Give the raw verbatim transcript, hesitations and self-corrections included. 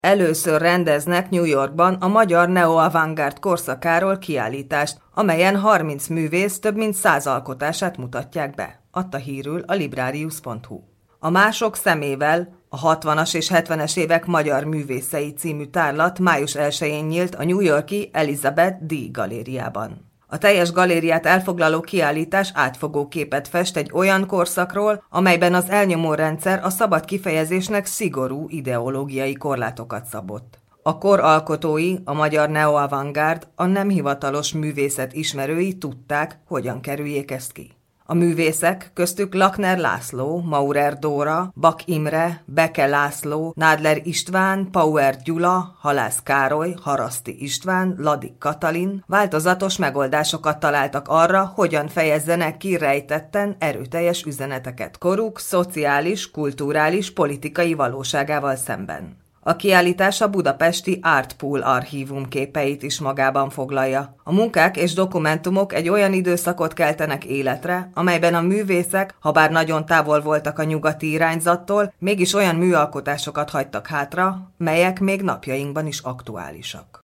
Először rendeznek New Yorkban a magyar neo-avantgárd korszakáról kiállítást, amelyen harminc művész több mint száz alkotását mutatják be, adta hírül a librarius pont hu. A Mások szemével, a hatvanas és hetvenes évek magyar művészei című tárlat május elsején nyílt a New York-i Elizabeth D. galériában. A teljes galériát elfoglaló kiállítás átfogó képet fest egy olyan korszakról, amelyben az elnyomó rendszer a szabad kifejezésnek szigorú ideológiai korlátokat szabott. A kor alkotói, a magyar neo-avantgárd, a nem hivatalos művészet ismerői tudták, hogyan kerüljék ezt ki. A művészek, köztük Lakner László, Maurer Dóra, Bak Imre, Beke László, Nádler István, Pauer Gyula, Halász Károly, Haraszti István, Ladik Katalin változatos megoldásokat találtak arra, hogyan fejezzenek ki rejtetten erőteljes üzeneteket koruk szociális, kulturális, politikai valóságával szemben. A kiállítás a budapesti Artpool archívum képeit is magában foglalja. A munkák és dokumentumok egy olyan időszakot keltenek életre, amelyben a művészek, habár nagyon távol voltak a nyugati irányzattól, mégis olyan műalkotásokat hagytak hátra, melyek még napjainkban is aktuálisak.